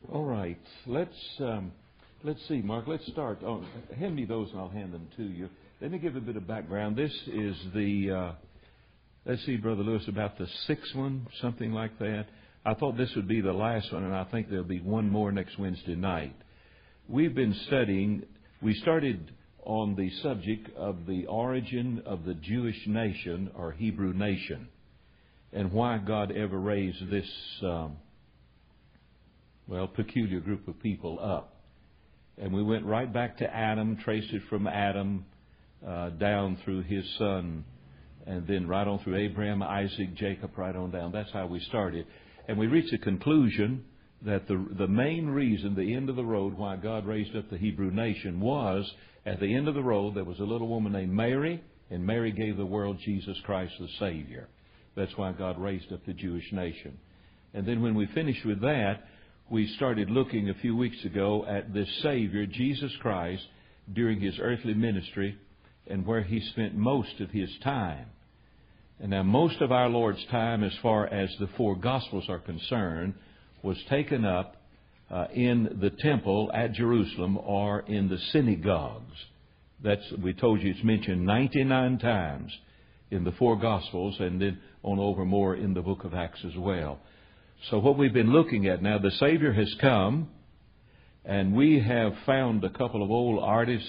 All right. Let's see, Mark. Let's start. Oh, hand me those, and I'll hand them to you. Let me give a bit of background. This is the let's see, Brother Lewis, about the sixth one, something like that. I thought this would be the last one, and I think there'll be one more next Wednesday night. We've been studying. We started on the subject of the origin of the Jewish nation or Hebrew nation, and why God ever raised this peculiar group of people up. And we went right back to Adam, traced it from Adam down through his son, and then right on through Abraham, Isaac, Jacob, right on down. That's how we started. And we reached a conclusion that the main reason, the end of the road, why God raised up the Hebrew nation was, at the end of the road, there was a little woman named Mary, and Mary gave the world Jesus Christ the Savior. That's why God raised up the Jewish nation. And then when we finished with that, we started looking a few weeks ago at this Savior, Jesus Christ, during His earthly ministry and where He spent most of His time. And now most of our Lord's time, as far as the four Gospels are concerned, was taken up in the temple at Jerusalem or in the synagogues. We told you it's mentioned 99 times in the four Gospels, and then on over more in the book of Acts as well. So what we've been looking at now, the Savior has come, and we have found a couple of old artist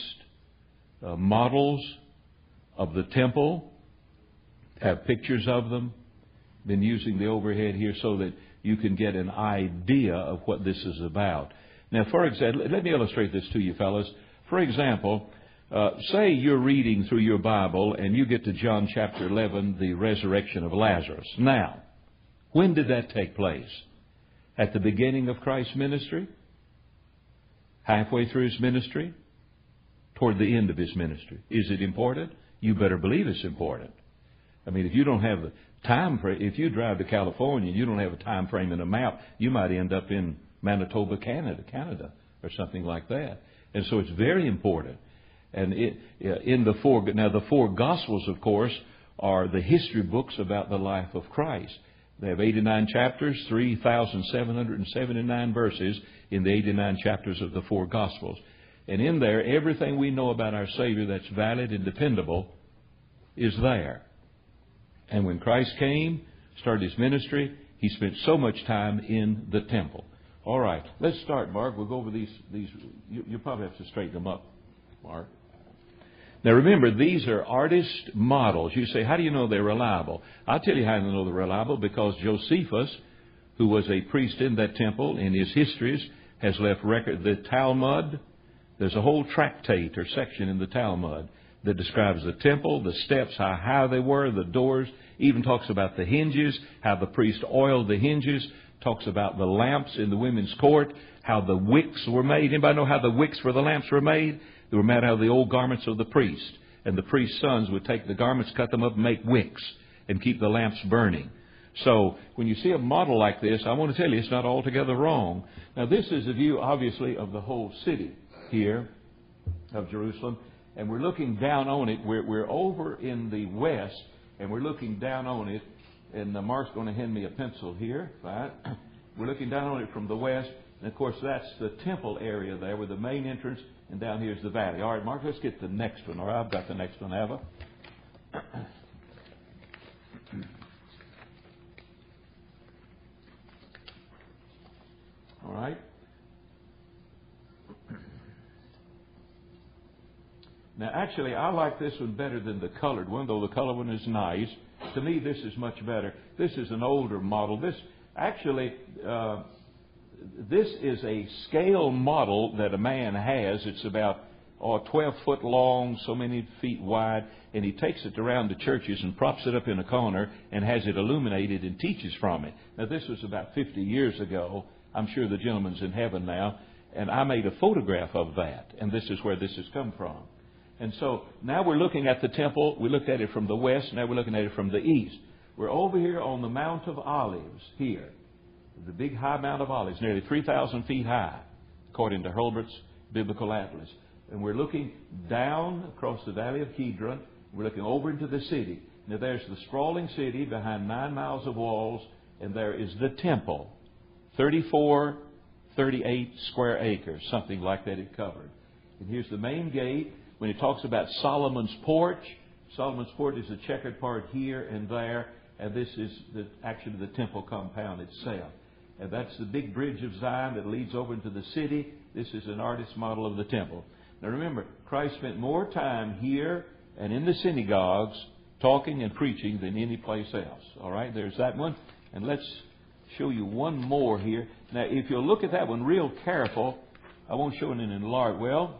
models of the temple, have pictures of them, been using the overhead here so that you can get an idea of what this is about. Now, for example, let me illustrate this to you, fellas. For example, say you're reading through your Bible and you get to John chapter 11, the resurrection of Lazarus. Now, when did that take place? At the beginning of Christ's ministry? Halfway through His ministry? Toward the end of His ministry? Is it important? You better believe it's important. I mean, if you don't have the time frame, if you drive to California and you don't have a time frame in a map, you might end up in Manitoba, Canada, or something like that. And so it's very important. And the four Gospels, of course, are the history books about the life of Christ. They have 89 chapters, 3,779 verses in the 89 chapters of the four Gospels. And in there, everything we know about our Savior that's valid and dependable is there. And when Christ came, started His ministry, He spent so much time in the temple. All right, let's start, Mark. We'll go over these. You'll probably have to straighten them up, Mark. Now remember, these are artist models. You say, how do you know they're reliable? I'll tell you how I know they're reliable, because Josephus, who was a priest in that temple, in his histories, has left record. The Talmud, there's a whole tractate or section in the Talmud that describes the temple, the steps, how high they were, the doors, even talks about the hinges, how the priest oiled the hinges, talks about the lamps in the women's court, how the wicks were made. Anybody know how the wicks for the lamps were made? They were made out of the old garments of the priest. And the priest's sons would take the garments, cut them up, and make wicks, and keep the lamps burning. So when you see a model like this, I want to tell you it's not altogether wrong. Now this is a view, obviously, of the whole city here of Jerusalem. And we're looking down on it. We're over in the west, and we're looking down on it. And Mark's going to hand me a pencil here. Right? We're looking down on it from the west. And, of course, that's the temple area there with the main entrance. And down here is the valley. All right, Mark, let's get the next one. All right, I've got the next one, have I? All right. Now, actually, I like this one better than the colored one, though the colored one is nice. To me, this is much better. This is an older model. This is a scale model that a man has. It's about 12 foot long, so many feet wide, and he takes it around the churches and props it up in a corner and has it illuminated and teaches from it. Now, this was about 50 years ago. I'm sure the gentleman's in heaven now, and I made a photograph of that, and this is where this has come from. And so now we're looking at the temple. We looked at it from the west. Now we're looking at it from the east. We're over here on the Mount of Olives here. The big high Mount of Olives, nearly 3,000 feet high, according to Hurlburt's Biblical Atlas. And we're looking down across the valley of Kidron. We're looking over into the city. Now there's the sprawling city behind 9 miles of walls, and there is the temple. 34 38 square acres, something like that it covered. And here's the main gate. When it talks about Solomon's porch is a checkered part here and there, and this is actually the temple compound itself. And that's the big bridge of Zion that leads over into the city. This is an artist's model of the temple. Now remember, Christ spent more time here and in the synagogues talking and preaching than any place else. All right, there's that one. And let's show you one more here. Now, if you'll look at that one real careful, I won't show it in enlarged.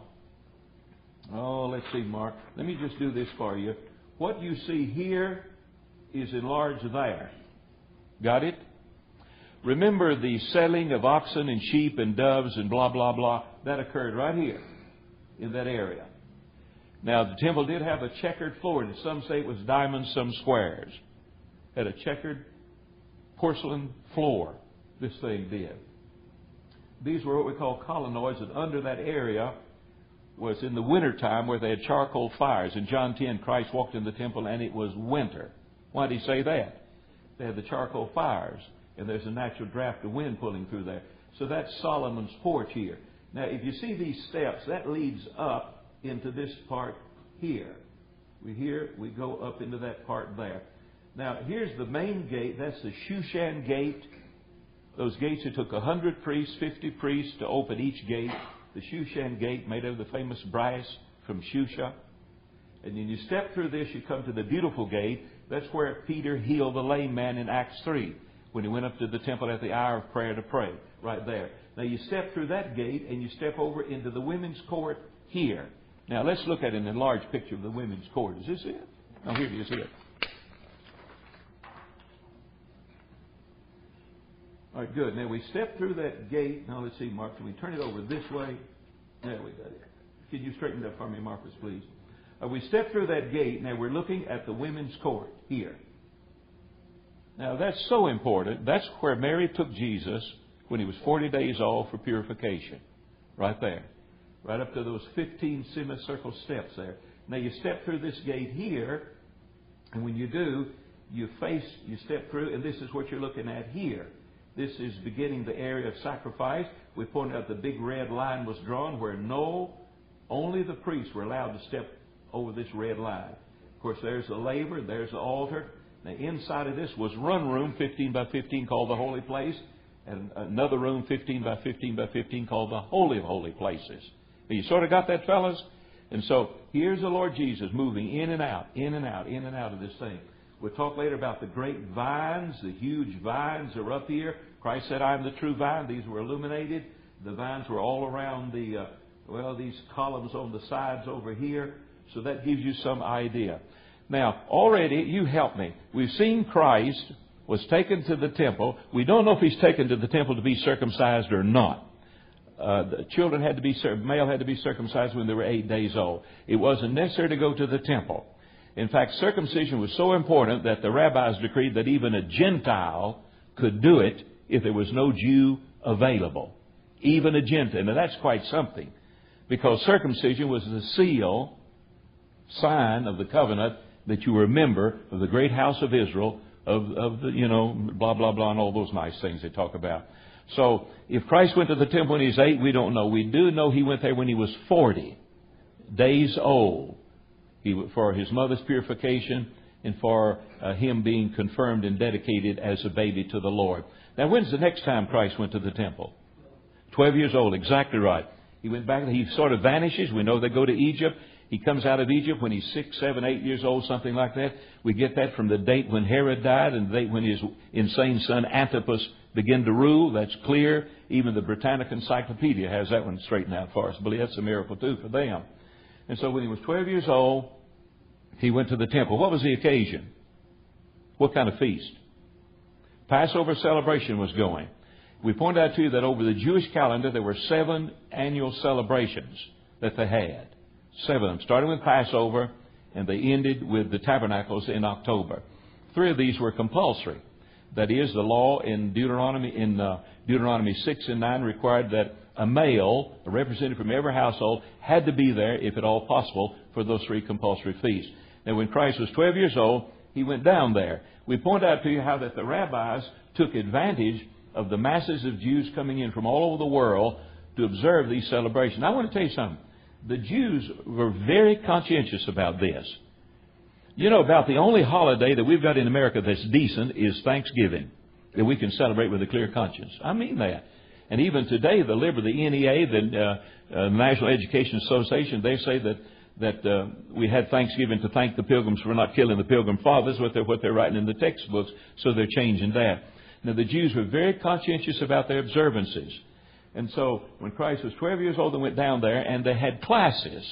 Let's see, Mark. Let me just do this for you. What you see here is enlarged there. Got it? Remember the selling of oxen and sheep and doves and blah, blah, blah. That occurred right here in that area. Now, the temple did have a checkered floor. And some say it was diamonds, some squares. Had a checkered porcelain floor, this thing did. These were what we call colonnades, and under that area was in the wintertime where they had charcoal fires. In John 10, Christ walked in the temple and it was winter. Why did he say that? They had the charcoal fires, and there's a natural draft of wind pulling through there. So that's Solomon's porch here. Now, if you see these steps, that leads up into this part here. We go up into that part there. Now, here's the main gate. That's the Shushan gate. Those gates, it took 100 priests, 50 priests to open each gate. The Shushan gate, made of the famous brass from Shusha. And then you step through this, you come to the beautiful gate. That's where Peter healed the lame man in Acts 3, when he went up to the temple at the hour of prayer to pray, right there. Now you step through that gate and you step over into the women's court here. Now let's look at an enlarged picture of the women's court. Is this it? Oh, here it is. Here. All right, good. Now we step through that gate. Now let's see, Mark, can we turn it over this way? There we go. Can you straighten that for me, Marcus, please? We step through that gate. Now we're looking at the women's court here. Now that's so important. That's where Mary took Jesus when he was 40 days old for purification. Right there. Right up to those 15 semicircle steps there. Now you step through this gate here, and when you do, you step through, and this is what you're looking at here. This is beginning the area of sacrifice. We pointed out the big red line was drawn where only the priests were allowed to step over this red line. Of course, there's the laver, there's the altar. Now, inside of this was one room, 15 by 15, called the Holy Place, and another room, 15 by 15 by 15, called the Holy of Holy Places. Now, you sort of got that, fellas? And so, here's the Lord Jesus moving in and out, in and out, in and out of this thing. We'll talk later about the great vines. The huge vines are up here. Christ said, I am the true vine. These were illuminated. The vines were all around these columns on the sides over here. So that gives you some idea. Now, already, you help me. We've seen Christ was taken to the temple. We don't know if he's taken to the temple to be circumcised or not. The children male had to be circumcised when they were 8 days old. It wasn't necessary to go to the temple. In fact, circumcision was so important that the rabbis decreed that even a Gentile could do it if there was no Jew available. Even a Gentile. Now that's quite something. Because circumcision was the seal, sign of the covenant that you were a member of the great house of Israel, of the, blah, blah, blah, and all those nice things they talk about. So, if Christ went to the temple when he was 8, we don't know. We do know he went there when he was 40 days old. For his mother's purification and for him being confirmed and dedicated as a baby to the Lord. Now, when's the next time Christ went to the temple? 12 years old, exactly right. He went back, he sort of vanishes. We know they go to Egypt. He comes out of Egypt when he's 6, 7, 8 years old, something like that. We get that from the date when Herod died and the date when his insane son Antipas began to rule. That's clear. Even the Britannica Encyclopedia has that one straightened out for us. I believe that's a miracle too for them. And so when he was 12 years old, he went to the temple. What was the occasion? What kind of feast? Passover celebration was going. We pointed out to you that over the Jewish calendar there were 7 annual celebrations that they had. 7 of them, starting with Passover, and they ended with the tabernacles in October. 3 of these were compulsory. That is, the law in Deuteronomy 6 and 9 required that a male, a representative from every household, had to be there, if at all possible, for those 3 compulsory feasts. Now, when Christ was 12 years old, he went down there. We point out to you how that the rabbis took advantage of the masses of Jews coming in from all over the world to observe these celebrations. I want to tell you something. The Jews were very conscientious about this. You know, about the only holiday that we've got in America that's decent is Thanksgiving, that we can celebrate with a clear conscience. I mean that. And even today, the NEA, the National Education Association, they say that we had Thanksgiving to thank the Pilgrims for not killing the Pilgrim Fathers, what they're writing in the textbooks, so they're changing that. Now, the Jews were very conscientious about their observances. And so, when Christ was 12 years old, they went down there and they had classes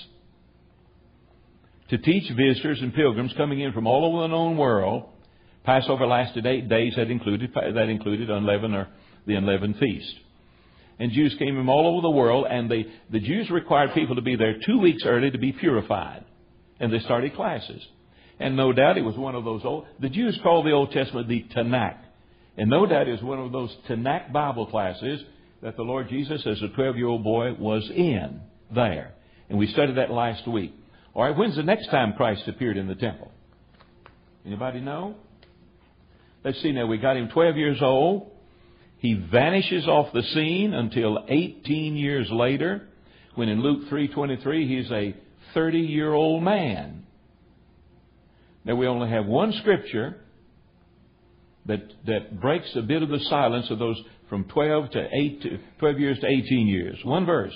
to teach visitors and pilgrims coming in from all over the known world. Passover lasted 8 days. That included unleavened or the unleavened feast. And Jews came from all over the world, and the Jews required people to be there 2 weeks early to be purified. And they started classes. And no doubt it was one of those the Jews called the Old Testament the Tanakh. And no doubt it was one of those Tanakh Bible classes that the Lord Jesus, as a 12-year-old boy, was in there. And we studied that last week. All right, when's the next time Christ appeared in the temple? Anybody know? Let's see now. We got him 12 years old. He vanishes off the scene until 18 years later, when in Luke 3:23 he's a 30-year-old man. Now we only have one scripture that breaks a bit of the silence of those from 12 years to 18 years. One verse.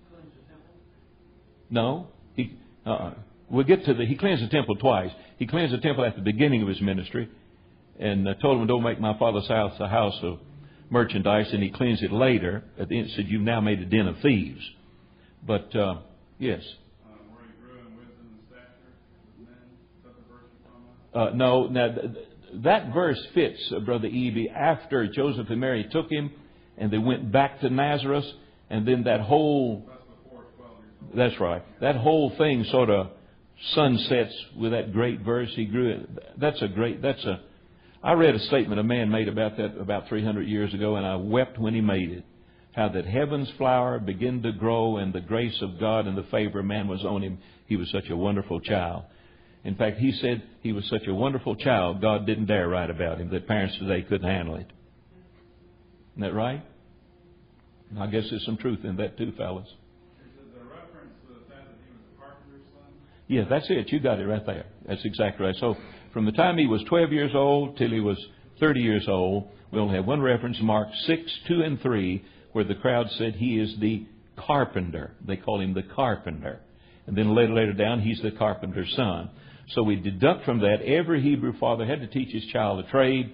No. We'll get to he cleansed the temple twice. He cleansed the temple at the beginning of his ministry and told him, don't make my Father's house a house of merchandise, and he cleansed it later. At the end, said, you've now made a den of thieves. But, yes. Where he grew in wisdom and stature with men. Is that the verse you're talking about? No. Now, that verse fits, Brother Eby, after Joseph and Mary took him, and they went back to Nazareth, and then that whole... That's before 12 years old. That's right. That whole thing sort of sunsets with that great verse he grew. I read a statement a man made about that about 300 years ago, and I wept when he made it. How that heaven's flower began to grow, and the grace of God and the favor of man was on him. He was such a wonderful child. In fact, he said he was such a wonderful child, God didn't dare write about him, that parents today couldn't handle it. Isn't that right? I guess there's some truth in that too, fellas. Is it a reference to the fact that he was a carpenter's son? Yeah, that's it. You got it right there. That's exactly right. So, from the time he was 12 years old till he was 30 years old, we only have one reference, Mark 6:2 and 3, where the crowd said he is the carpenter. They call him the carpenter. And then later down, he's the carpenter's son. So we deduct from that every Hebrew father had to teach his child a trade.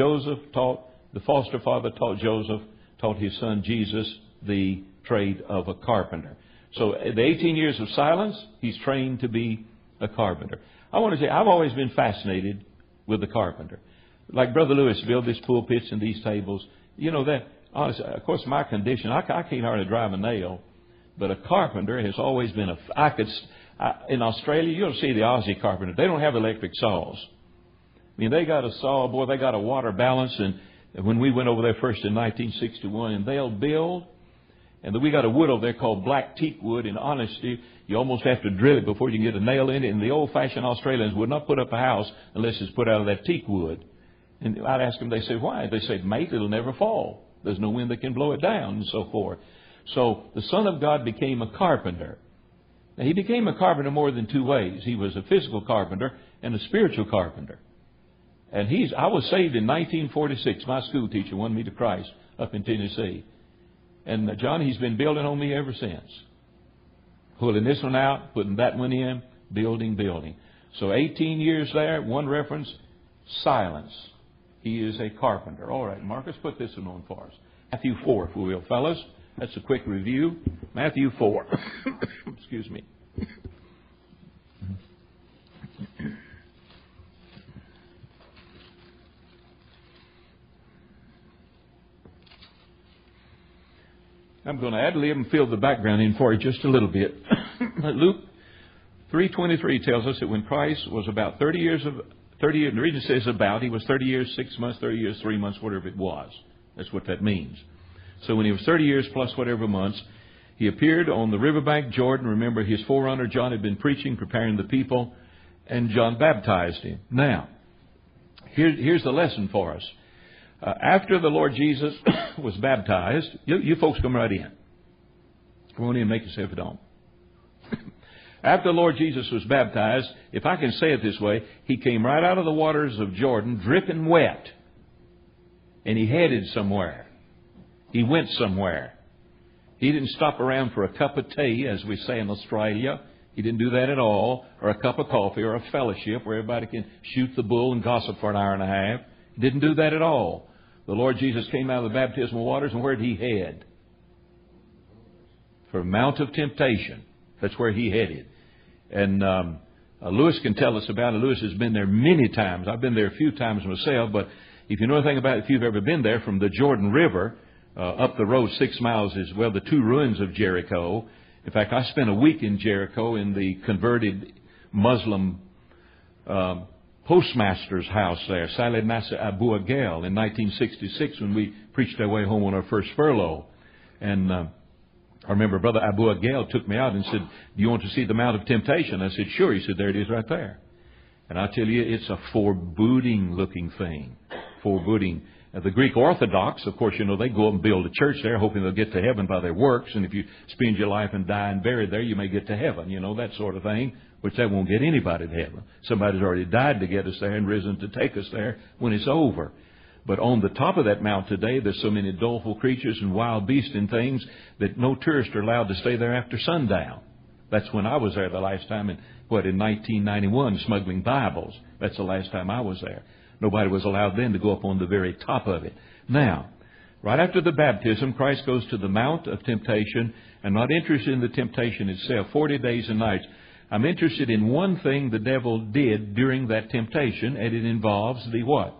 The foster father taught his son Jesus the trade of a carpenter. So the 18 years of silence, he's trained to be a carpenter. I want to say, I've always been fascinated with the carpenter. Like Brother Lewis built these pulpits and these tables. You know that, honestly, of course, my condition, I can't hardly drive a nail. But a carpenter has always been in Australia, you'll see the Aussie carpenter. They don't have electric saws. I mean, they got a saw, boy, they got a water balance. And when we went over there first in 1961, and they'll build. And we got a wood over there called black teak wood. In honesty, you almost have to drill it before you can get a nail in it. And the old-fashioned Australians would not put up a house unless it's put out of that teak wood. And I'd ask them, they say, why? They say, mate, it'll never fall. There's no wind that can blow it down, and so forth. So the Son of God became a carpenter. Now, he became a carpenter more than two ways. He was a physical carpenter and a spiritual carpenter. And I was saved in 1946. My school teacher won me to Christ up in Tennessee. And John, he's been building on me ever since. Pulling this one out, putting that one in, building. So 18 years there, one reference, silence. He is a carpenter. All right, Marcus, put this one on for us. Matthew 4, if we will, fellas. That's a quick review. Matthew 4. Excuse me. I'm going to ad-lib and fill the background in for you just a little bit. Luke 3:23 tells us that when Christ was about 30 years, the reason it says about, he was 30 years, 6 months, 30 years, 3 months, whatever it was. That's what that means. So when he was 30 years plus whatever months, he appeared on the riverbank Jordan. Remember, his forerunner John had been preaching, preparing the people, and John baptized him. Now, here's the lesson for us. After the Lord Jesus was baptized, you folks come right in. Come on in and make yourself at home. After the Lord Jesus was baptized, if I can say it this way, He came right out of the waters of Jordan, dripping wet. And He headed somewhere. He went somewhere. He didn't stop around for a cup of tea, as we say in Australia. He didn't do that at all. Or a cup of coffee or a fellowship where everybody can shoot the bull and gossip for an hour and a half. He didn't do that at all. The Lord Jesus came out of the baptismal waters, and where did He head? For Mount of Temptation. That's where He headed. And Lewis can tell us about it. Lewis has been there many times. I've been there a few times myself. But if you know anything about it, if you've ever been there, from the Jordan River up the road 6 miles is, well, the two ruins of Jericho. In fact, I spent a week in Jericho in the converted Muslim postmaster's house there, Saleh Nasser Abu Agel, in 1966 when we preached our way home on our first furlough. And I remember Brother Abu Agel took me out and said, "Do you want to see the Mount of Temptation?" I said, "Sure." He said, "There it is right there." And I tell you, it's a foreboding looking thing. Foreboding. The Greek Orthodox, of course, you know, they go up and build a church there, hoping they'll get to heaven by their works. And if you spend your life and die and buried there, you may get to heaven. You know, that sort of thing, which that won't get anybody to heaven. Somebody's already died to get us there and risen to take us there when it's over. But on the top of that mount today, there's so many doleful creatures and wild beasts and things that no tourists are allowed to stay there after sundown. That's when I was there the last time in 1991, smuggling Bibles. That's the last time I was there. Nobody was allowed then to go up on the very top of it. Now, right after the baptism, Christ goes to the Mount of Temptation. I'm not interested in the temptation itself, 40 days and nights. I'm interested in one thing the devil did during that temptation, and it involves the what?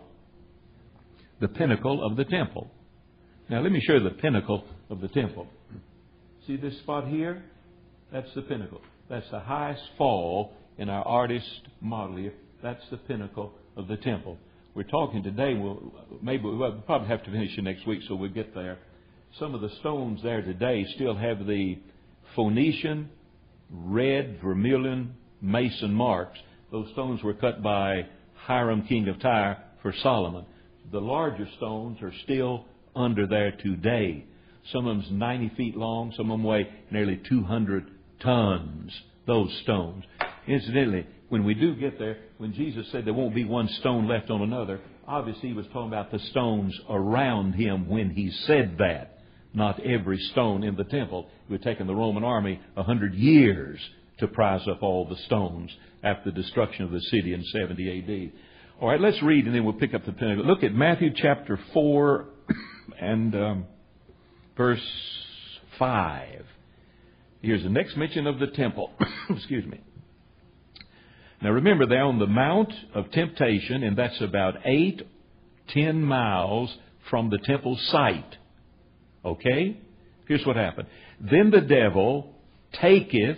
The pinnacle of the temple. Now, let me show you the pinnacle of the temple. See this spot here? That's the pinnacle. That's the highest fall in our artist model here. That's the pinnacle of the temple. We're talking today, we'll probably have to finish it next week, so we'll get there. Some of the stones there today still have the Phoenician, red, vermilion, mason marks. Those stones were cut by Hiram, king of Tyre, for Solomon. The larger stones are still under there today. Some of them's 90 feet long. Some of them weigh nearly 200 tons, those stones. Incidentally, when we do get there, when Jesus said there won't be one stone left on another, obviously He was talking about the stones around Him when He said that. Not every stone in the temple. It would have taken the Roman army 100 years to prize up all the stones after the destruction of the city in 70 A.D. All right, let's read and then we'll pick up the pinnacle. Look at Matthew chapter 4 and verse 5. Here's the next mention of the temple. Excuse me. Now remember, they're on the Mount of Temptation, and that's about 8-10 miles from the temple site. Okay? Here's what happened. Then the devil taketh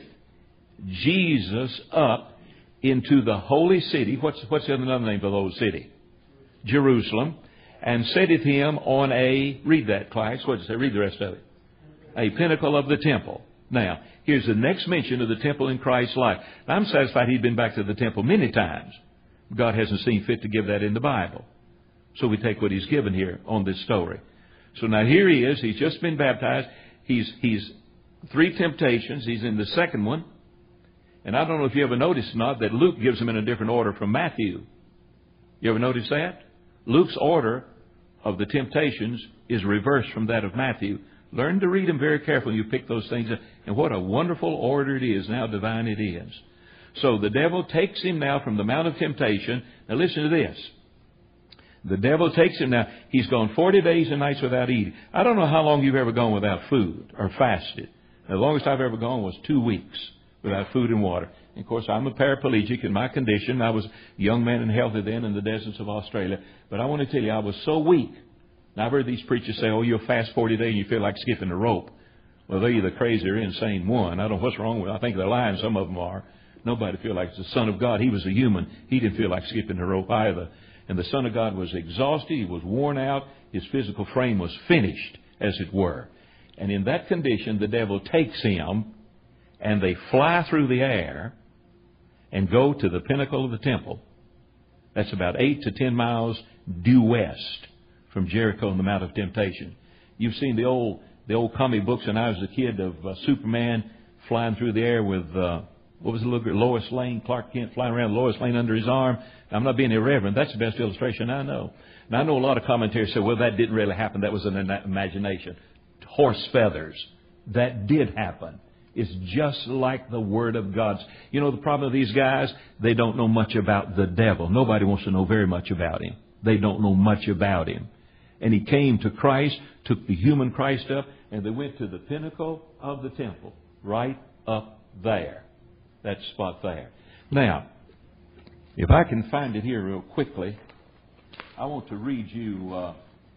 Jesus up into the holy city. What's another name for the holy city? Jerusalem. And setteth Him on a, read that, class. What does it say? Read the rest of it. A pinnacle of the temple. Now, here's the next mention of the temple in Christ's life. Now, I'm satisfied He'd been back to the temple many times. God hasn't seen fit to give that in the Bible. So we take what He's given here on this story. So now here He is. He's just been baptized. He's 3 temptations. He's in the second one. And I don't know if you ever noticed or not that Luke gives them in a different order from Matthew. You ever notice that? Luke's order of the temptations is reversed from that of Matthew. Learn to read them very carefully. You pick those things up. And what a wonderful order it is. Now divine it is. So the devil takes Him now from the Mount of Temptation. Now listen to this. The devil takes Him now. He's gone 40 days and nights without eating. I don't know how long you've ever gone without food or fasted. The longest I've ever gone was 2 weeks without food and water. And of course, I'm a paraplegic in my condition. I was a young man and healthy then in the deserts of Australia. But I want to tell you, I was so weak. Now, I've heard these preachers say, oh, you'll fast 40 days and you feel like skipping the rope. Well, they're either crazy or insane one. I don't know what's wrong with them. I think they're lying. Some of them are. Nobody feels like it's the Son of God. He was a human. He didn't feel like skipping the rope either. And the Son of God was exhausted. He was worn out. His physical frame was finished, as it were. And in that condition, the devil takes Him and they fly through the air and go to the pinnacle of the temple. That's about 8 to 10 miles due west from Jericho on the Mount of Temptation. You've seen the old comic books when I was a kid of Superman flying through the air with, what was the little girl? Lois Lane, Clark Kent flying around with Lois Lane under his arm. I'm not being irreverent. That's the best illustration I know. And I know a lot of commentators say, well, that didn't really happen. That was an imagination. Horse feathers. That did happen. It's just like the Word of God. You know the problem with these guys? They don't know much about the devil. Nobody wants to know very much about him. They don't know much about him. And he came to Christ, took the human Christ up, and they went to the pinnacle of the temple, right up there. That spot there. Now, if I can find it here real quickly, I want to read you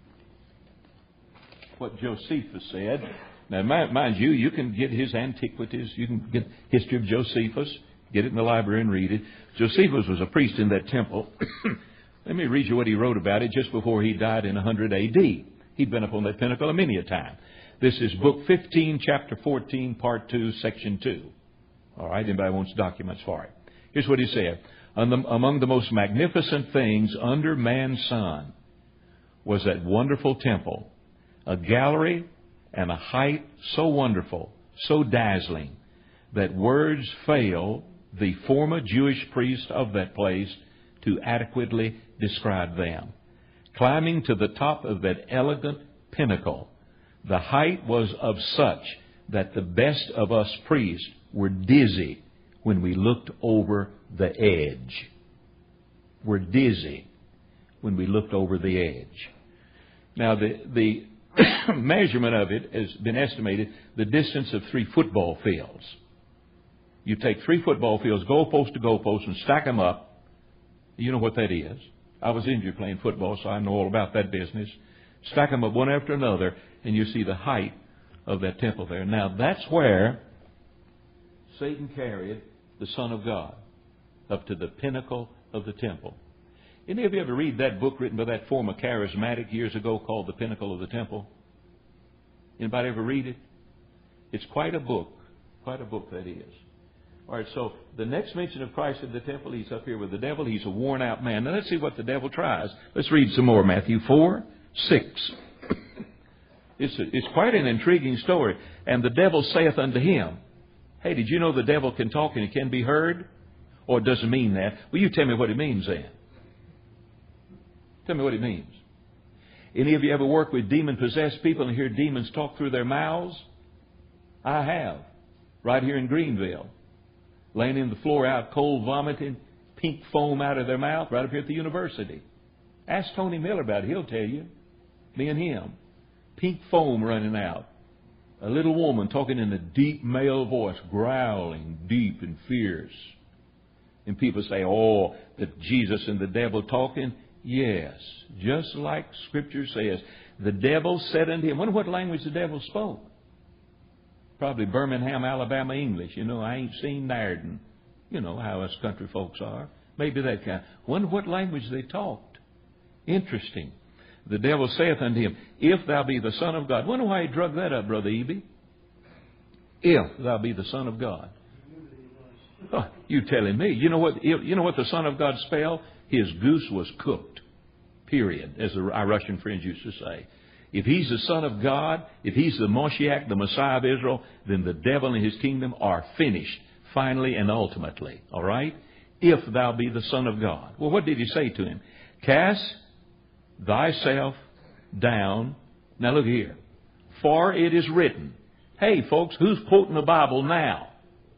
what Josephus said. Now, mind you, you can get his Antiquities, you can get History of Josephus, get it in the library and read it. Josephus was a priest in that temple. Let me read you what he wrote about it just before he died in 100 A.D. He'd been up on that pinnacle many a time. This is Book 15, Chapter 14, Part 2, Section 2. All right, anybody wants documents for it? Here's what he said. Among the most magnificent things under man's sun was that wonderful temple, a gallery and a height so wonderful, so dazzling, that words fail the former Jewish priest of that place to adequately describe them. Climbing to the top of that elegant pinnacle, the height was of such that the best of us priests were dizzy when we looked over the edge. We're dizzy when we looked over the edge. Now, the measurement of it has been estimated the distance of 3 football fields. You take 3 football fields, goalpost to goalpost, and stack them up. You know what that is. I was injured playing football, so I know all about that business. Stack them up one after another, and you see the height of that temple there. Now, that's where Satan carried the Son of God up to the pinnacle of the temple. Any of you ever read that book written by that former charismatic years ago called The Pinnacle of the Temple? Anybody ever read it? It's quite a book. Quite a book, that is. All right, so the next mention of Christ in the temple, he's up here with the devil. He's a worn-out man. Now, let's see what the devil tries. Let's read some more. Matthew 4, 6. It's quite an intriguing story. And the devil saith unto him, hey, did you know the devil can talk and he can be heard? Or it doesn't mean that? Well, you tell me what it means then. Tell me what it means. Any of you ever work with demon-possessed people and hear demons talk through their mouths? I have. Right here in Greenville. Laying in the floor out cold, vomiting, pink foam out of their mouth, right up here at the university. Ask Tony Miller about it. He'll tell you. Me and him. Pink foam running out. A little woman talking in a deep male voice, growling, deep and fierce. And people say, oh, that Jesus and the devil talking? Yes, just like Scripture says. The devil said unto him, I wonder what language the devil spoke. Probably Birmingham, Alabama English. You know, I ain't seen Narden. You know how us country folks are. Maybe that kind. Wonder what language they talked. Interesting. The devil saith unto him, if thou be the Son of God. Wonder why he drug that up, Brother Eby. If thou be the Son of God. Oh, you telling me. You know what the Son of God spelled? His goose was cooked. Period. As our Russian friends used to say. If he's the Son of God, if he's the Moshiach, the Messiah of Israel, then the devil and his kingdom are finished, finally and ultimately. All right? If thou be the Son of God. Well, what did he say to him? Cast thyself down. Now look here. For it is written. Hey, folks, who's quoting the Bible now?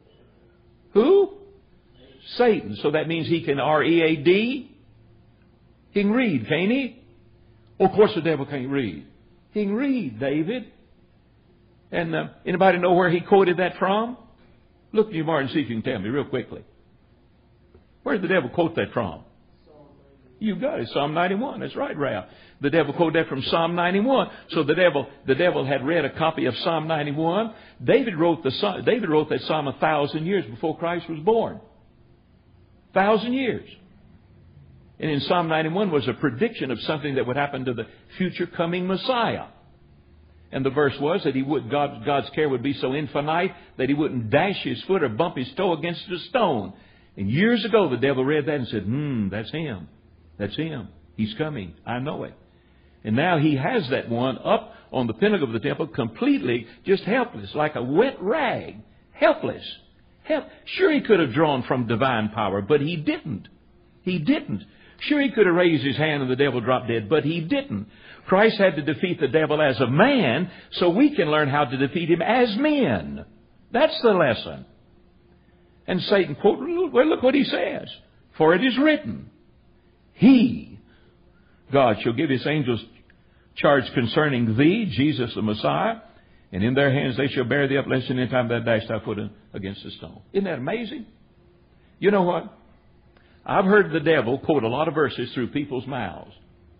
Who? Satan. So that means he can R-E-A-D? He can read, can't he? Well, of course the devil can't read. He can read, David. And anybody know where he quoted that from? Look at your mark and see if you can tell me real quickly. Where did the devil quote that from? You got it. Psalm 91. That's right, Ralph. The devil quoted that from Psalm 91. So the devil had read a copy of Psalm 91. David wrote that Psalm 1,000 years before Christ was born. 1,000 years. And in Psalm 91 was a prediction of something that would happen to the future coming Messiah. And the verse was that God's care would be so infinite that he wouldn't dash his foot or bump his toe against a stone. And years ago the devil read that and said, that's him. That's him. He's coming. I know it. And now he has that one up on the pinnacle of the temple, completely just helpless, like a wet rag. Helpless. Sure, he could have drawn from divine power, but he didn't. He didn't. Sure, he could have raised his hand and the devil dropped dead, but he didn't. Christ had to defeat the devil as a man so we can learn how to defeat him as men. That's the lesson. And Satan, quote, well, look what he says. For it is written, He, God, shall give His angels charge concerning thee, Jesus the Messiah, and in their hands they shall bear thee up, lest in any time thou dash thy foot against a stone. Isn't that amazing? You know what? I've heard the devil quote a lot of verses through people's mouths.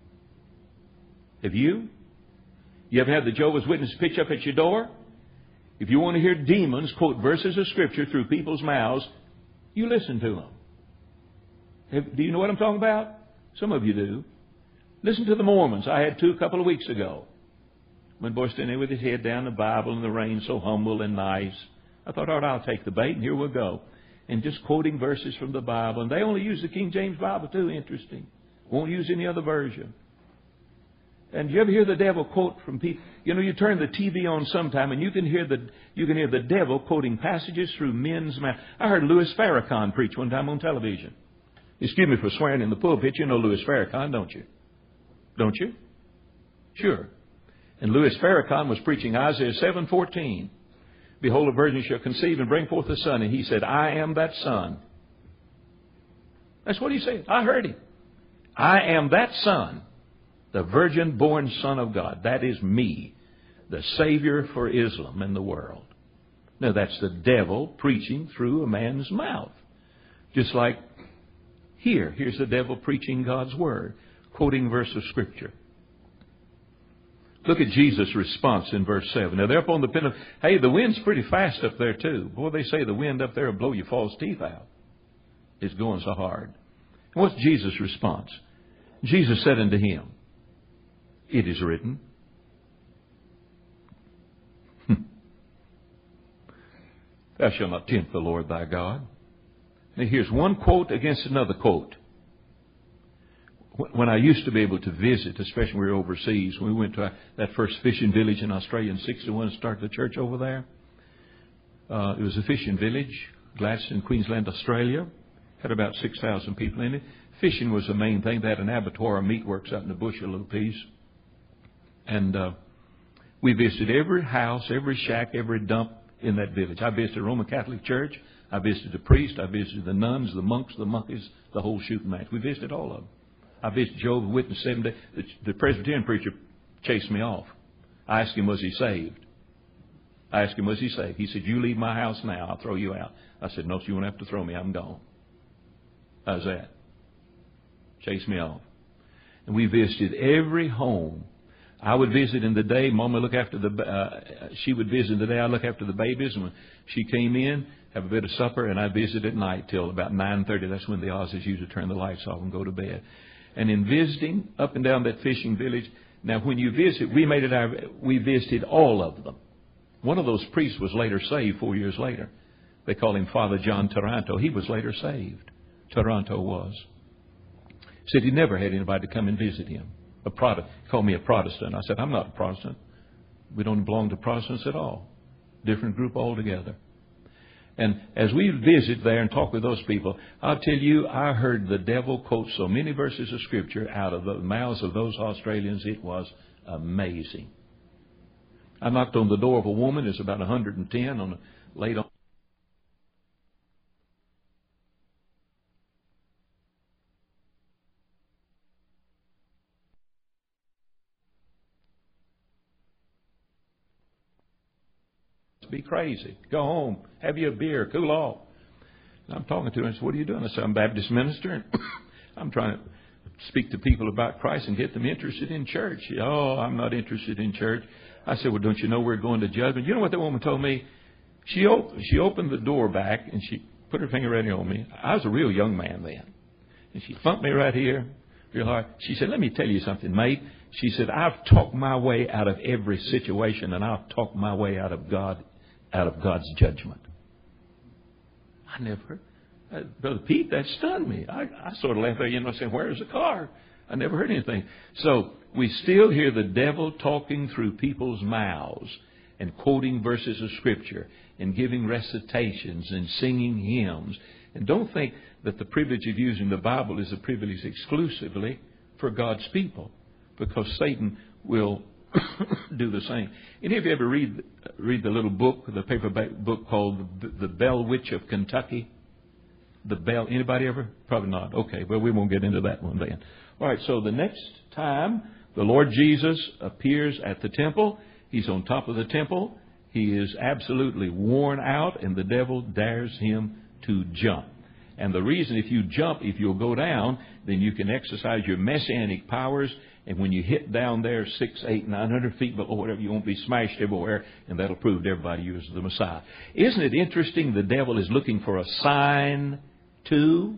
Have you? You ever had the Jehovah's Witness pitch up at your door? If you want to hear demons quote verses of Scripture through people's mouths, you listen to them. Do you know what I'm talking about? Some of you do. Listen to the Mormons. I had two a couple of weeks ago. When boy standing there with his head down, the Bible in the rain, so humble and nice. I thought, all right, I'll take the bait, and here we'll go. And just quoting verses from the Bible. And they only use the King James Bible, too. Interesting. Won't use any other version. And you ever hear the devil quote from people? You know, you turn the TV on sometime, and you can hear the devil quoting passages through men's mouth. I heard Louis Farrakhan preach one time on television. Excuse me for swearing in the pulpit. You know Louis Farrakhan, don't you? Don't you? Sure. And Louis Farrakhan was preaching Isaiah 7:14. Behold, a virgin shall conceive and bring forth a son. And he said, I am that son. That's what he said. I heard him. I am that son, the virgin-born Son of God. That is me, the Savior for Islam and the world. Now, that's the devil preaching through a man's mouth. Just like here's the devil preaching God's Word, quoting a verse of Scripture. Look at Jesus' response in verse 7. Now, they're up on the pinnacle. Hey, the wind's pretty fast up there, too. Boy, they say the wind up there will blow your false teeth out. It's going so hard. And what's Jesus' response? Jesus said unto him, It is written. Thou shalt not tempt the Lord thy God. Now, here's one quote against another quote. When I used to be able to visit, especially when we were overseas, when we went to that first fishing village in Australia in 1961 and started the church over there. It was a fishing village, Gladstone, Queensland, Australia. Had about 6,000 people in it. Fishing was the main thing. They had an abattoir of meatworks out in the bush, a little piece. And we visited every house, every shack, every dump in that village. I visited a Roman Catholic church. I visited the priest. I visited the nuns, the monks, the monkeys, the whole shooting match. We visited all of them. I visited Jehovah's Witness 7 days. The Presbyterian preacher chased me off. I asked him, was he saved? He said, you leave my house now, I'll throw you out. I said, no, so you won't have to throw me, I'm gone. How's that? Chased me off. And we visited every home. I would visit in the day. Mom would look after she would visit in the day. I'd look after the babies. And when she came in, have a bit of supper, and I'd visit at night till about 9:30. That's when the Aussies usually turn the lights off and go to bed. And in visiting up and down that fishing village, now when you visit, we visited all of them. One of those priests was later saved 4 years later. They call him Father John Taranto. He was later saved. Taranto was. Said he never had anybody to come and visit him. He called me a Protestant. I said, I'm not a Protestant. We don't belong to Protestants at all. Different group altogether. And as we visit there and talk with those people, I'll tell you, I heard the devil quote so many verses of Scripture out of the mouths of those Australians, it was amazing. I knocked on the door of a woman, it's about 110 late on. Be crazy. Go home. Have you a beer. Cool off. And I'm talking to her and I said, what are you doing? I said, I'm a Baptist minister. And I'm trying to speak to people about Christ and get them interested in church. Oh, I'm not interested in church. I said, well, don't you know we're going to judgment? You know what that woman told me? She opened the door back and she put her finger right here on me. I was a real young man then. And she thumped me right here real hard. She said, let me tell you something, mate. She said, I've talked my way out of every situation and I've talked my way out of God's judgment. I never, Brother Pete, that stunned me. I sort of laughed there, saying, where's the car? I never heard anything. So we still hear the devil talking through people's mouths and quoting verses of Scripture and giving recitations and singing hymns. And don't think that the privilege of using the Bible is a privilege exclusively for God's people, because Satan will do the same. Any of you ever read the little book, the paperback book called The Bell Witch of Kentucky? The Bell, anybody ever? Probably not. Okay, well, we won't get into that one then. All right, so the next time the Lord Jesus appears at the temple, He's on top of the temple. He is absolutely worn out, and the devil dares him to jump. And the reason, if you jump, if you'll go down, then you can exercise your messianic powers. And when you hit down there 600, 800, 900 feet below whatever, you won't be smashed everywhere, and that'll prove to everybody you is the Messiah. Isn't it interesting the devil is looking for a sign too?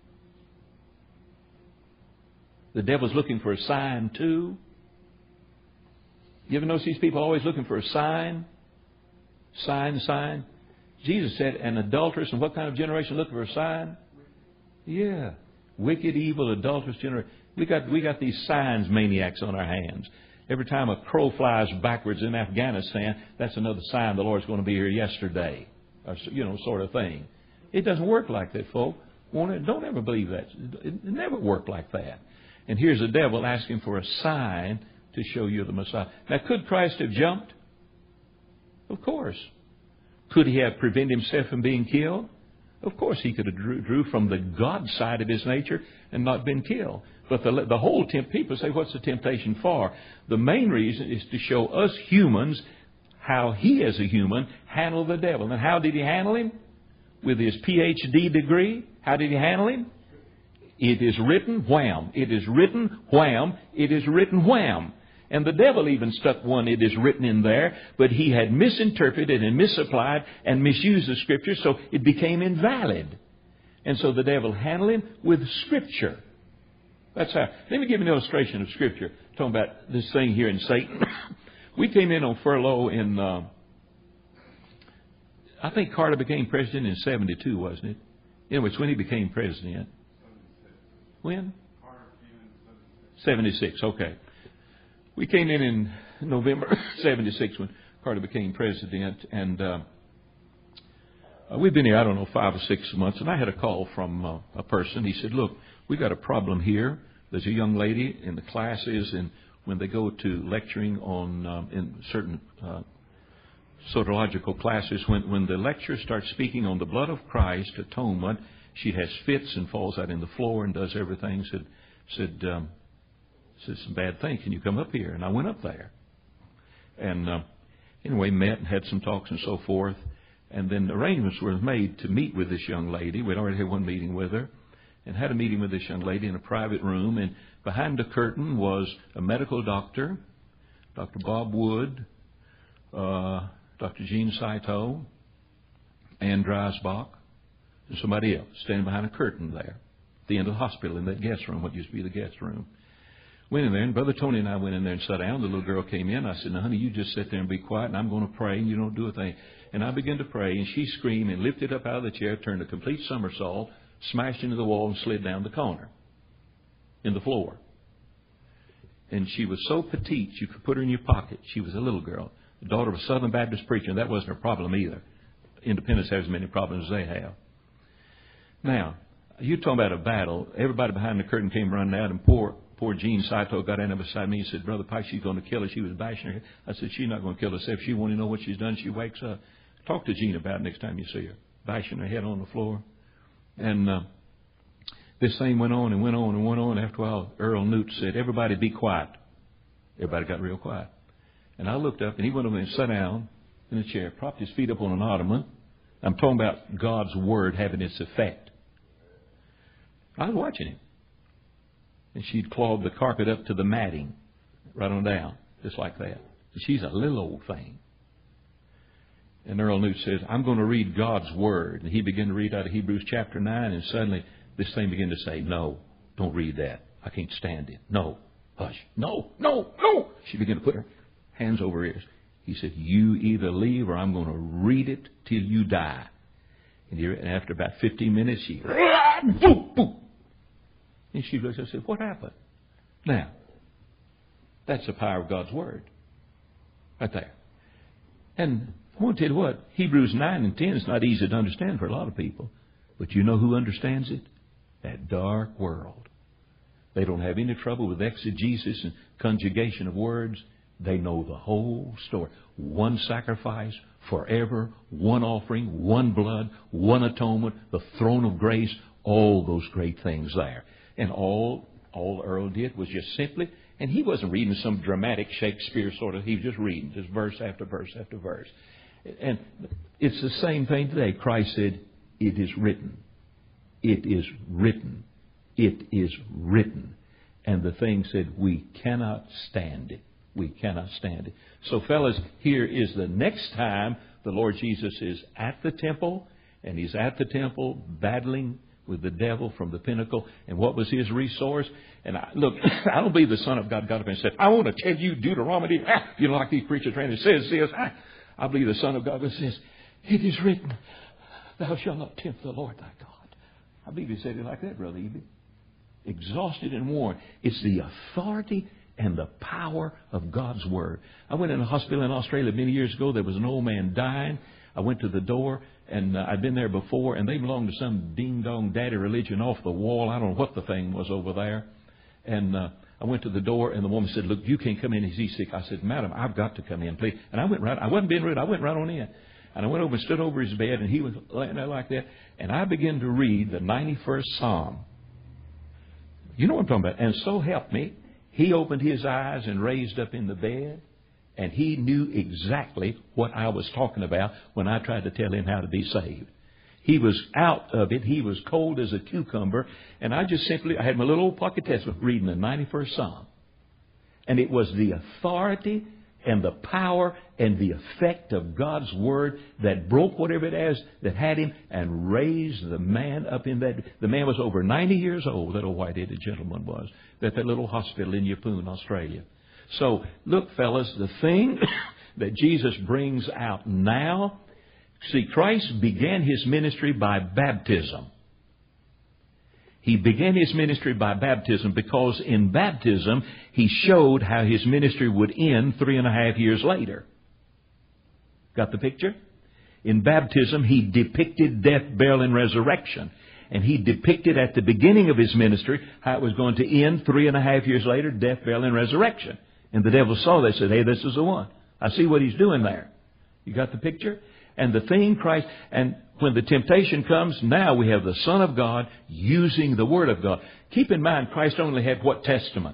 The devil's looking for a sign too. You ever notice these people always looking for a sign? Sign. Jesus said, an adulterous and what kind of generation looking for a sign? Yeah. Wicked, evil, adulterous generation. We got these signs maniacs on our hands. Every time a crow flies backwards in Afghanistan, that's another sign the Lord's going to be here yesterday. Or, sort of thing. It doesn't work like that, folk. Don't ever believe that. It never worked like that. And here's the devil asking for a sign to show you the Messiah. Now, could Christ have jumped? Of course. Could He have prevented Himself from being killed? Of course, He could have drew from the God side of His nature and not been killed. But the whole people say, what's the temptation for? The main reason is to show us humans how He, as a human, handled the devil. And how did He handle him? With His PhD degree. How did He handle him? It is written, wham. It is written, wham. It is written, wham. And the devil even stuck one, it is written in there, but he had misinterpreted and misapplied and misused the Scripture, so it became invalid. And so the devil handled him with Scripture. That's how. Let me give you an illustration of Scripture. Talking about this thing here in Satan. We came in on furlough in, I think Carter became president in 72, wasn't it? Anyway, it's when he became president. When? 76, okay. We came in November 76 when Carter became president, and we've been here, 5 or 6 months, and I had a call from a person. He said, look, we got a problem here. There's a young lady in the classes, and when they go to lecturing on in certain soteriological classes, when the lecturer starts speaking on the blood of Christ, atonement, she has fits and falls out in the floor and does everything. Said it's a bad thing. Can you come up here? And I went up there. And anyway, met and had some talks and so forth. And then arrangements were made to meet with this young lady. We'd already had one meeting with her. And had a meeting with this young lady in a private room. And behind the curtain was a medical doctor, Dr. Bob Wood, Dr. Gene Saito, Ann Dreisbach, and somebody else standing behind a curtain there at the end of the hospital in that guest room, what used to be the guest room. Went in there, and Brother Tony and I went in there and sat down. The little girl came in. I said, now, honey, you just sit there and be quiet, and I'm going to pray, and you don't do a thing. And I began to pray, and she screamed and lifted up out of the chair, turned a complete somersault, smashed into the wall, and slid down the corner in the floor. And she was so petite, you could put her in your pocket. She was a little girl, the daughter of a Southern Baptist preacher, and that wasn't her problem either. Independents have as many problems as they have. Now, you're talking about a battle. Everybody behind the curtain came running out, and poor Gene Saito got in there beside me. He said, Brother Pike, she's going to kill her. She was bashing her. I said, she's not going to kill herself. If she wants to know what she's done, she wakes up. Talk to Gene about it next time you see her, bashing her head on the floor. And this thing went on and went on and went on. After a while, Earl Newt said, everybody be quiet. Everybody got real quiet. And I looked up, and he went over and sat down in a chair, propped his feet up on an ottoman. I'm talking about God's Word having its effect. I was watching him. And she'd clawed the carpet up to the matting, right on down, just like that. And she's a little old thing. And Earl Newt says, I'm going to read God's Word. And he began to read out of Hebrews chapter 9, and suddenly this thing began to say, no, don't read that. I can't stand it. No, hush. No, no, no. She began to put her hands over her ears. He said, you either leave or I'm going to read it till you die. And after about 15 minutes, she, boom, boom. And she looked and said, what happened? Now, That's the power of God's Word. Right there. And I want to tell you what, Hebrews 9 and 10 is not easy to understand for a lot of people. But you know who understands it? That dark world. They don't have any trouble with exegesis and conjugation of words. They know the whole story. One sacrifice, forever, one offering, one blood, one atonement, the throne of grace, all those great things there. And all Earl did was just simply, and he wasn't reading some dramatic Shakespeare sort of, he was just reading, just verse after verse after verse. And it's the same thing today. Christ said, it is written. It is written. It is written. And the thing said, we cannot stand it. We cannot stand it. So fellas, here is the next time the Lord Jesus is at the temple, and He's at the temple battling with the devil from the pinnacle. And what was His resource? And I don't believe the Son of God got up and said, I want to tell you Deuteronomy. You know, like these preachers trying to say this. I believe the Son of God says, it is written, thou shalt not tempt the Lord thy God. I believe He said it like that, Brother Eby. Exhausted and worn. It's the authority and the power of God's Word. I went in a hospital in Australia many years ago. There was an old man dying. I went to the door, and I'd been there before, and they belonged to some ding-dong daddy religion off the wall. I don't know what the thing was over there. And I went to the door, and the woman said, look, you can't come in. He's sick. I said, madam, I've got to come in, please. And I wasn't being rude. I went right on in. And I went over and stood over his bed, and he was laying there like that. And I began to read the 91st Psalm. You know what I'm talking about. And so help me, he opened his eyes and raised up in the bed, and he knew exactly what I was talking about when I tried to tell him how to be saved. He was out of it. He was cold as a cucumber. And I had my little old pocket testament reading the 91st Psalm. And it was the authority and the power and the effect of God's Word that broke whatever it is that had him and raised the man up in that. The man was over 90 years old, that old white-headed gentleman was, at that little hospital in Yeppoon, Australia. So, look, fellas, the thing that Jesus brings out now, see, Christ began His ministry by baptism. He began His ministry by baptism because in baptism He showed how His ministry would end 3.5 years later. Got the picture? In baptism He depicted death, burial, and resurrection. And He depicted at the beginning of His ministry how it was going to end 3.5 years later, death, burial, and resurrection. And the devil saw that and said, hey, this is the one. I see what he's doing there. You got the picture? And the thing Christ, and when the temptation comes, now we have the Son of God using the Word of God. Keep in mind, Christ only had what testament?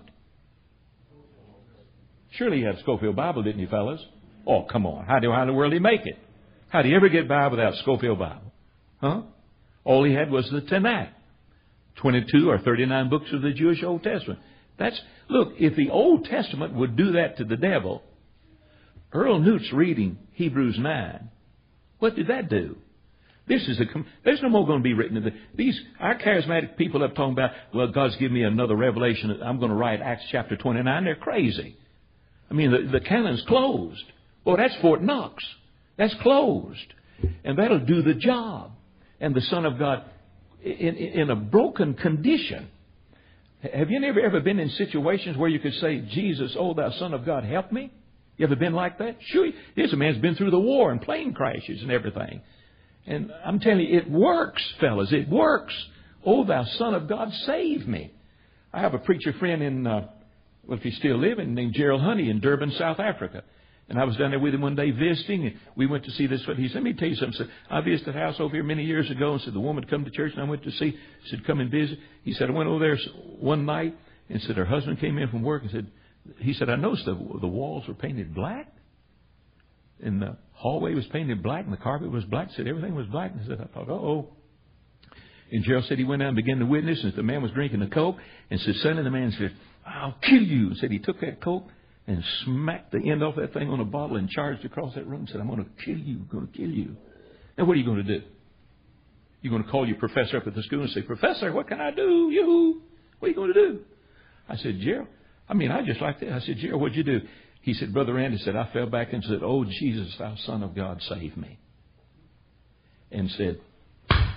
Surely He had a Scofield Bible, didn't He, fellas? Oh, come on. How in the world did He make it? How did He ever get by without Scofield Bible? Huh? All He had was the Tanakh. 22 or 39 books of the Jewish Old Testament. Look, if the Old Testament would do that to the devil, Earl Newt's reading Hebrews 9. What did that do? There's no more going to be written. Our charismatic people up talking about, well, God's given me another revelation. I'm going to write Acts chapter 29. They're crazy. I mean, the canon's closed. Well, that's Fort Knox. That's closed. And that'll do the job. And the Son of God, in a broken condition. Have you ever been in situations where you could say, Jesus, oh, thou Son of God, help me? You ever been like that? Sure. Here's a man's been through the war and plane crashes and everything. And I'm telling you, it works, fellas. It works. Oh, thou Son of God, save me. I have a preacher friend if he's still living, named Gerald Honey in Durban, South Africa. And I was down there with him one day visiting, and we went to see this. He said, let me tell you something. He said, I visited a house over here many years ago, and said, the woman come to church, and I went to see. He said, come and visit. He said, I went over there one night, and said, her husband came in from work, and he said, I noticed the walls were painted black, and the hallway was painted black, and the carpet was black. He said, everything was black. And I said, I thought, uh-oh. And Gerald said he went out and began to witness, and the man was drinking a Coke, and said, suddenly the man said, I'll kill you. And said he took that Coke and smacked the end off that thing on a bottle and charged across that room and said, I'm going to kill you. I'm going to kill you. Now, what are you going to do? You're going to call your professor up at the school and say, Professor, what can I do? Yoo-hoo. What are you going to do? I said, Gerald, I just like that. I said, Gerald, what'd you do? He said, Brother Randy said, I fell back and said, oh, Jesus, thou Son of God, save me. And said,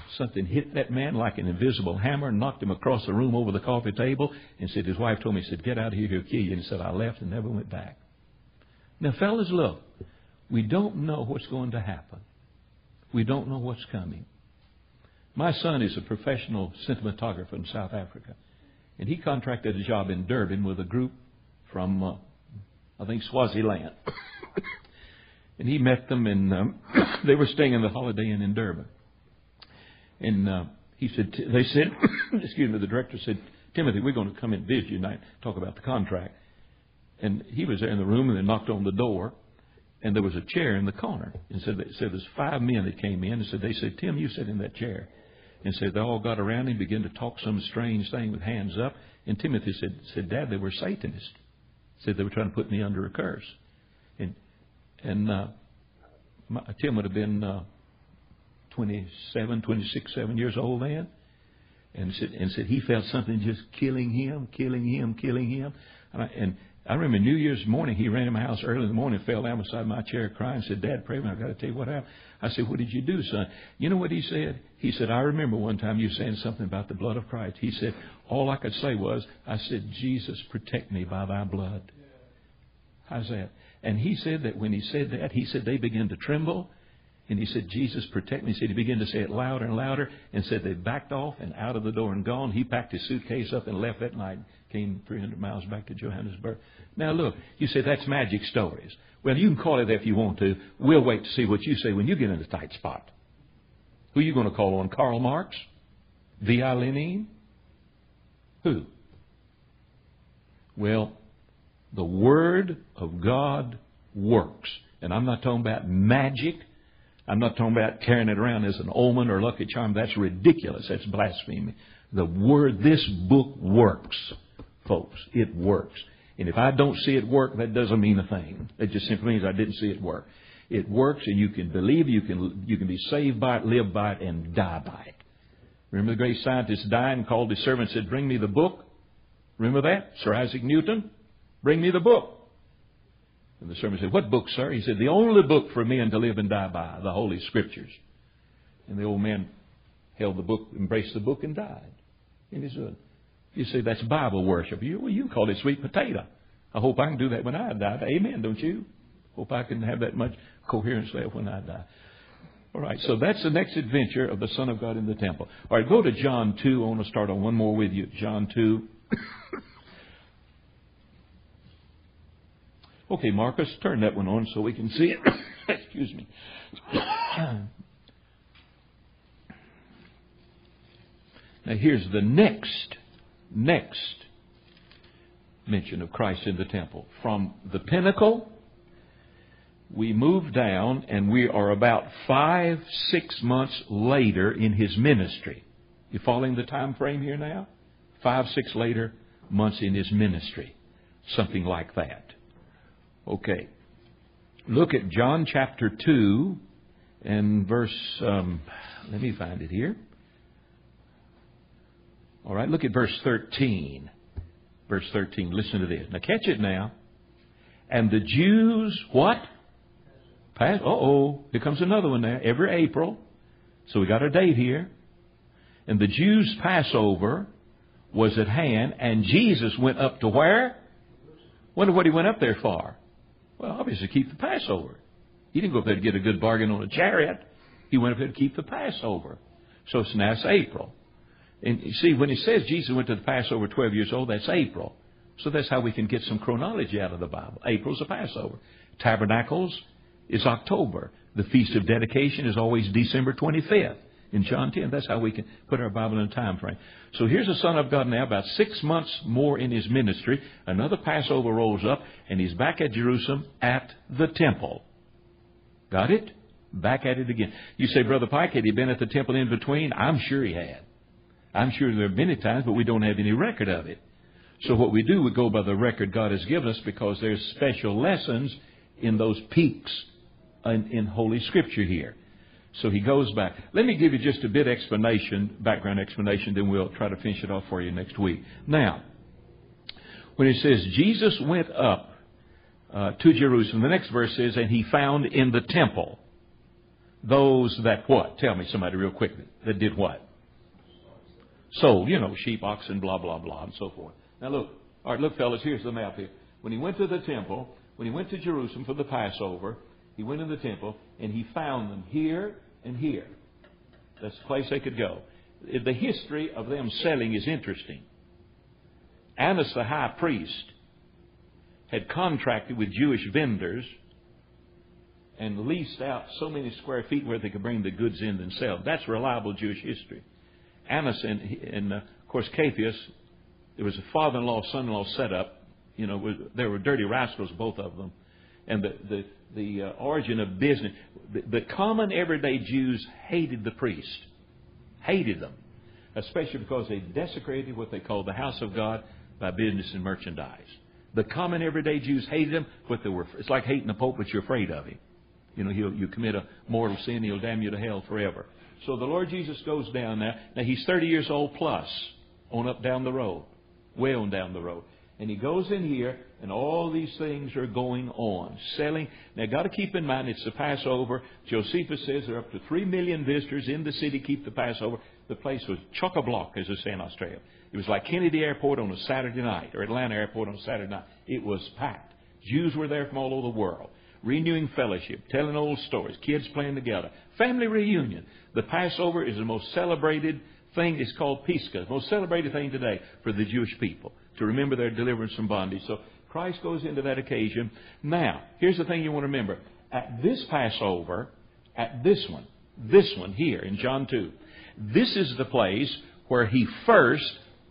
something hit that man like an invisible hammer, knocked him across the room over the coffee table, and said, his wife told me, he said, get out of here, he'll kill you. And he said, I left and never went back. Now, fellas, look, we don't know what's going to happen. We don't know what's coming. My son is a professional cinematographer in South Africa, and he contracted a job in Durban with a group from, I think, Swaziland. And he met them, and they were staying in the Holiday Inn in Durban. And he said, they said, excuse me, the director said, Timothy, we're going to come and visit you tonight, talk about the contract. And he was there in the room, and they knocked on the door, and there was a chair in the corner. And said there's 5 men that came in, and they said, Tim, you sit in that chair. And said they all got around him, began to talk some strange thing with hands up. And Timothy said, Dad, they were Satanists. Said they were trying to put me under a curse. And Tim would have been 26, 7 years old then. And said he felt something just killing him. And I remember New Year's morning, he ran in my house early in the morning, fell down beside my chair crying, said, Dad, pray for me, I've got to tell you what happened. I said, what did you do, son? You know what he said? He said, I remember one time you saying something about the blood of Christ. He said, all I could say was, I said, Jesus, protect me by thy blood. How's that? And he said that when he said that, he said they began to tremble. And he said, Jesus, protect me. He said he began to say it louder and louder, and said they backed off and out of the door and gone. He packed his suitcase up and left that night, came 300 miles back to Johannesburg. Now look, you say that's magic stories. Well, you can call it that if you want to. We'll wait to see what you say when you get in a tight spot. Who are you going to call on? Karl Marx? V.I. Lenin? Who? Well, the Word of God works. And I'm not talking about magic. I'm not talking about carrying it around as an omen or lucky charm. That's ridiculous. That's blasphemy. The Word, this book works, folks. It works. And if I don't see it work, that doesn't mean a thing. It just simply means I didn't see it work. It works, and you can believe, you can be saved by it, live by it, and die by it. Remember the great scientist died and called his servant and said, bring me the book? Remember that? Sir Isaac Newton? Bring me the book. And the servant said, what book, sir? He said, the only book for men to live and die by, the Holy Scriptures. And the old man held the book, embraced the book, and died. And he said, you say that's Bible worship. Well, you can call it sweet potato. I hope I can do that when I die. Amen, don't you? Hope I can have that much coherence left when I die. All right, so that's the next adventure of the Son of God in the temple. All right, go to John 2. I want to start on one more with you. John 2. Okay, Marcus, turn that one on so we can see it. Excuse me. Now here's the next mention of Christ in the temple. From the pinnacle, we move down, and we are about 5-6 months later in His ministry. You following the time frame here now? 5-6 months in His ministry. Something like that. Okay. Look at John chapter 2 and verse, let me find it here. All right, look at verse 13. Verse 13, listen to this. Now catch it now. And the Jews, what? Here comes another one now. Every April. So we got a date here. And the Jews' Passover was at hand, and Jesus went up to where? Wonder what He went up there for. Well, obviously keep the Passover. He didn't go up there to get a good bargain on a chariot. He went up there to keep the Passover. So now it's April. And you see, when it says Jesus went to the Passover 12 years old, that's April. So that's how we can get some chronology out of the Bible. April's the Passover. Tabernacles is October. The Feast of Dedication is always December 25th. In John 10, that's how we can put our Bible in a time frame. So here's the Son of God now, about 6 months more in His ministry. Another Passover rolls up, and He's back at Jerusalem at the temple. Got it? Back at it again. You say, Brother Pike, had He been at the temple in between? I'm sure He had. I'm sure there have many times, but we don't have any record of it. So what we do, we go by the record God has given us, because there's special lessons in those peaks in Holy Scripture here. So He goes back. Let me give you just a bit background explanation, then we'll try to finish it off for you next week. Now, when it says Jesus went up to Jerusalem, the next verse says, and He found in the temple. Those that what? Tell me, somebody real quickly. That did what? Sold. Sheep, oxen, blah, blah, blah, and so forth. Now look. All right, look, fellas, here's the map here. When he went to the temple, when he went to Jerusalem for the Passover, he went in the temple and he found them here and here. That's the place they could go. The history of them selling is interesting. Annas the high priest had contracted with Jewish vendors and leased out so many square feet where they could bring the goods in themselves. That's reliable Jewish history. Annas and of course, Caiaphas, it was a father-in-law, son-in-law setup. They were dirty rascals, both of them. And the origin of business, the common everyday Jews hated the priest. Hated them. Especially because they desecrated what they called the house of God by business and merchandise. The common everyday Jews hated him, but it's like hating the Pope, but you're afraid of him. You commit a mortal sin, he'll damn you to hell forever. So the Lord Jesus goes down there. Now he's 30 years old plus, on up down the road, way on down the road. And he goes in here, and all these things are going on. Selling. Now, got to keep in mind, it's the Passover. Josephus says there are up to 3 million visitors in the city keep the Passover. The place was chock-a-block, as they say in Australia. It was like Kennedy Airport on a Saturday night, or Atlanta Airport on a Saturday night. It was packed. Jews were there from all over the world. Renewing fellowship, telling old stories, kids playing together. Family reunion. The Passover is the most celebrated thing. It's called Pisgah, the most celebrated thing today for the Jewish people, to remember their deliverance from bondage. So Christ goes into that occasion. Now, here's the thing you want to remember. At this Passover, at this one here in John 2, this is the place where he first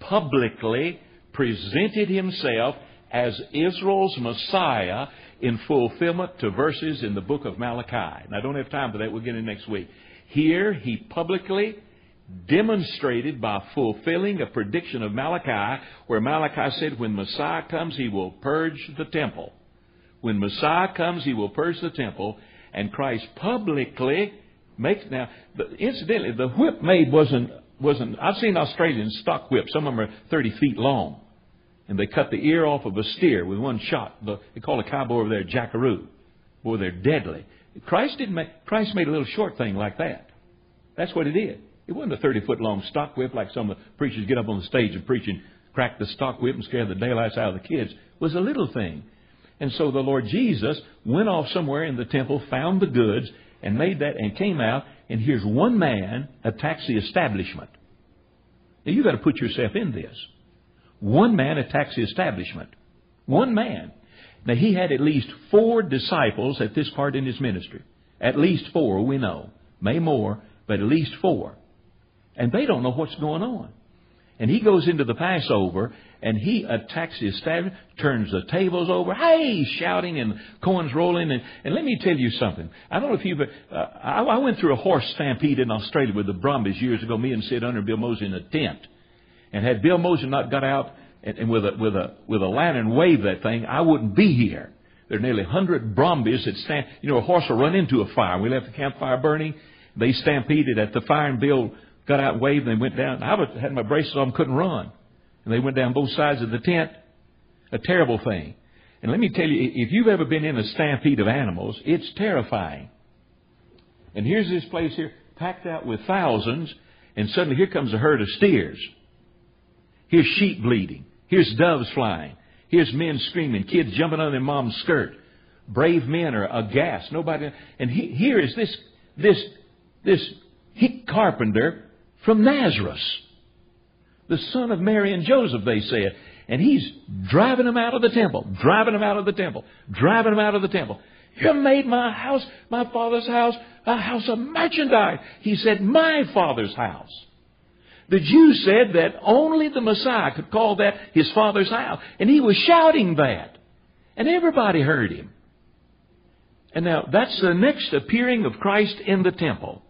publicly presented himself as Israel's Messiah in fulfillment to verses in the book of Malachi. And I don't have time for that. We'll get in next week. Here he publicly demonstrated by fulfilling a prediction of Malachi, where Malachi said, when Messiah comes, he will purge the temple. When Messiah comes, he will purge the temple. And Christ publicly makes... Now, incidentally, the whip made wasn't... I've seen Australian stock whips. Some of them are 30 feet long. And they cut the ear off of a steer with one shot. They call a cowboy over there jackaroo. Boy, they're deadly. Christ made a little short thing like that. That's what he did. It wasn't a 30-foot long stock whip like some of the preachers get up on the stage and preach and crack the stock whip and scare the daylights out of the kids. It was a little thing. And so the Lord Jesus went off somewhere in the temple, found the goods, and made that, and came out, and here's one man attacks the establishment. Now, you've got to put yourself in this. One man attacks the establishment. One man. Now, he had at least 4 disciples at this part in his ministry. At least 4, we know. May more, but at least 4. And they don't know what's going on. And he goes into the Passover, and he attacks the establishment, turns the tables over, hey, shouting, and coins rolling. And let me tell you something. I don't know if you've... I went through a horse stampede in Australia with the Brumbies years ago, me and Sid Under and Bill Mosley in a tent. And had Bill Mosley not got out and with a lantern wave that thing, I wouldn't be here. There are nearly 100 Brumbies that stand... a horse will run into a fire. We left the campfire burning. They stampeded at the fire, and Bill got out and waved, and they went down. I had my braces on, couldn't run. And they went down both sides of the tent. A terrible thing. And let me tell you, if you've ever been in a stampede of animals, it's terrifying. And here's this place here, packed out with thousands, and suddenly here comes a herd of steers. Here's sheep bleating. Here's doves flying. Here's men screaming, kids jumping on their mom's skirt. Brave men are aghast. Nobody. And here is this hick carpenter from Nazareth, the son of Mary and Joseph, they said. And he's driving them out of the temple, driving them out of the temple, driving them out of the temple. You made my house, my father's house, a house of merchandise. He said, my father's house. The Jews said that only the Messiah could call that his father's house. And he was shouting that. And everybody heard him. And now that's the next appearing of Christ in the temple.